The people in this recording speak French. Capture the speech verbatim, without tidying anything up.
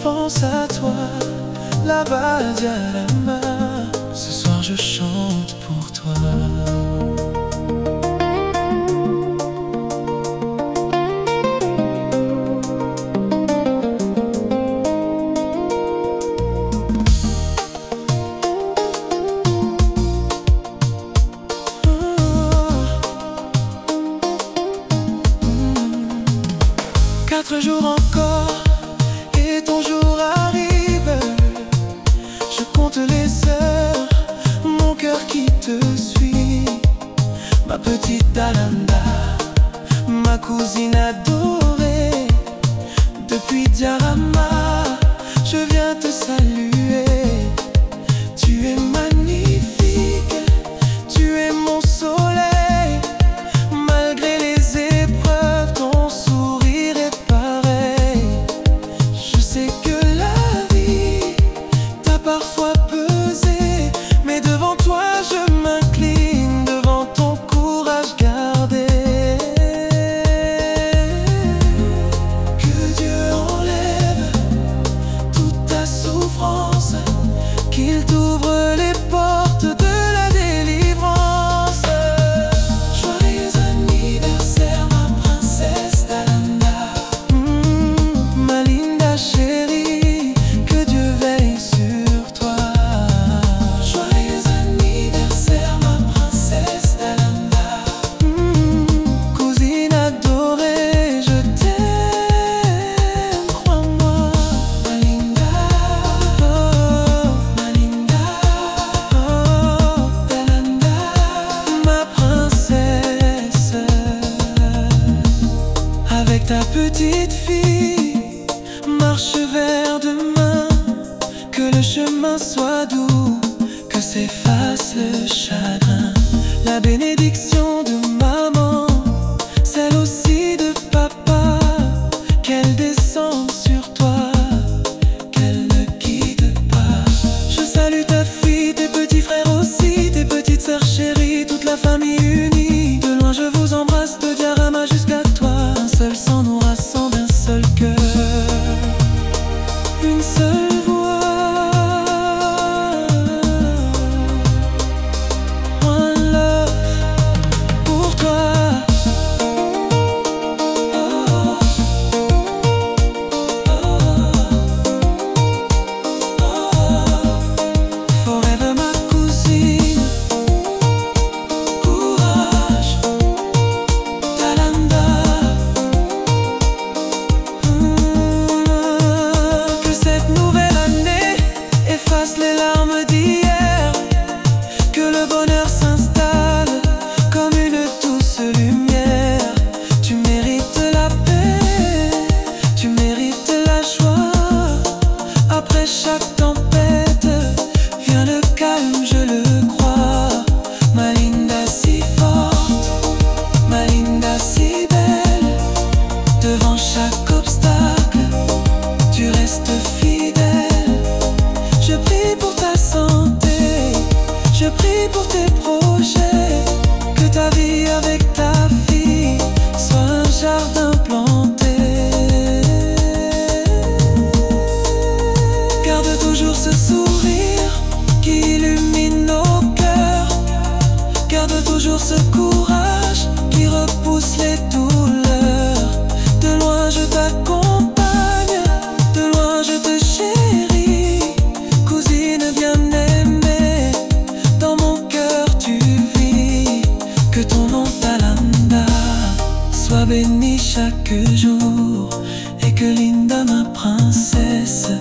pense à toi, là-bas à Dialama. Ce soir je chante pour toi. Quatre jours encore et ton jour arrive. Je compte les heures, mon cœur qui te suit. Ma petite Dalanda, ma cousine adorée. Depuis Diarama, je viens te saluer. Tu es magnifique, tu es mon soleil. Malgré les épreuves, ton sourire est pareil. Je sais que la vie t'a parfois pesé, mais devant toi je m'incline, devant ton courage gardé. Que Dieu enlève toute ta souffrance, qu'il t'ouvre les portes de la délivrance. Joyeux anniversaire ma princesse Dalanda. Mmh, ma Linda chérie, que Dieu veille sur toi. Joyeux anniversaire ma princesse Dalanda. Mmh, cousine adorée, je t'aime, crois-moi. Ma Linda, oh, ma Linda, oh, Dalanda, ma princesse. Avec ta petite fille, marche vers demain. Que le chemin soit doux, que s'efface le chagrin. La bénédiction de maman, celle aussi de papa, qu'elle descende sur toi, qu'elle ne quitte pas. Je salue ta fille, tes petits frères aussi, tes petites sœurs chéries, toute la famille unie. De loin je vous embrasse, de Diarama jusqu'à toi. Un seul sang nous rassemble, un seul cœur, une seule voix. One love pour toi. Oh, oh, oh. Forever ma cousine, courage, Dalanda. Mmh, que cette nouvelle année efface les larmes d'hier, que le bonheur s'installe comme une douce lumière. Tu mérites la paix, tu mérites la joie. Après chaque tempête vient le calme, je le crois. Ma Linda si forte, ma Linda si belle. Devant chaque obstacle, tu restes fidèle. Je prie pour ta santé, je prie pour tes projets. Que ta vie avec ta fille soit un jardin planté. Garde toujours ce sourire qui illumine nos cœurs. Garde toujours ce courage qui repousse les douleurs. De loin je t'accompagne, de loin je te chéris. Cousine bien-aimée, dans mon cœur tu vis. Que ton nom Dalanda soit béni chaque jour, et que Linda ma princesse